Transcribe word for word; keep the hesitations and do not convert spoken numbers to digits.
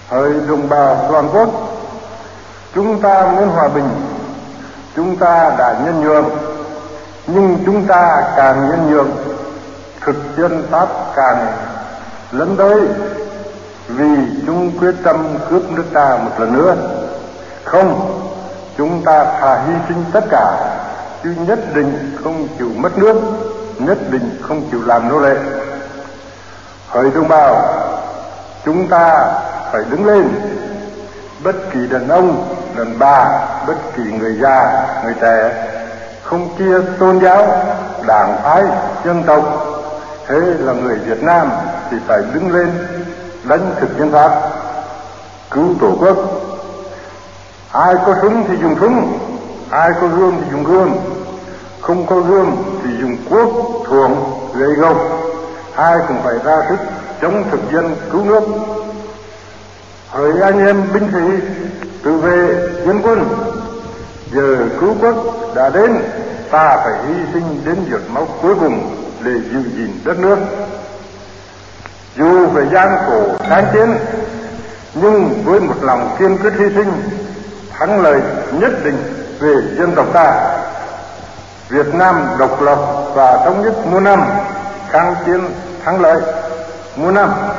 Hỡi đồng bào toàn quốc, chúng ta muốn hòa bình, chúng ta đã nhân nhượng, nhưng chúng ta càng nhân nhượng, thực dân Pháp càng lấn tới, vì chúng quyết tâm cướp nước ta một lần nữa. Không, chúng ta thà hy sinh tất cả, chứ nhất định không chịu mất nước, nhất định không chịu làm nô lệ. Hỡi đồng bào, chúng ta phải đứng lên. Bất kỳ đàn ông, đàn bà, bất kỳ người già, người trẻ, không chia tôn giáo, đảng phái, dân tộc, thế là người Việt Nam thì phải đứng lên đánh thực dân Pháp, cứu tổ quốc. Ai có súng thì dùng súng, ai có gươm thì dùng gươm, không có gươm thì dùng cuốc, thuồng, gậy gộc. Ai cũng phải ra sức chống thực dân cứu nước. Hỡi anh em binh sĩ, tự vệ dân quân, giờ cứu quốc đã đến, ta phải hy sinh đến giọt máu cuối cùng để giữ gìn đất nước. Dù phải gian khổ kháng chiến, nhưng với một lòng kiên quyết hy sinh, thắng lợi nhất định về dân tộc ta. Việt Nam độc lập và thống nhất muôn năm, kháng chiến thắng lợi muôn năm.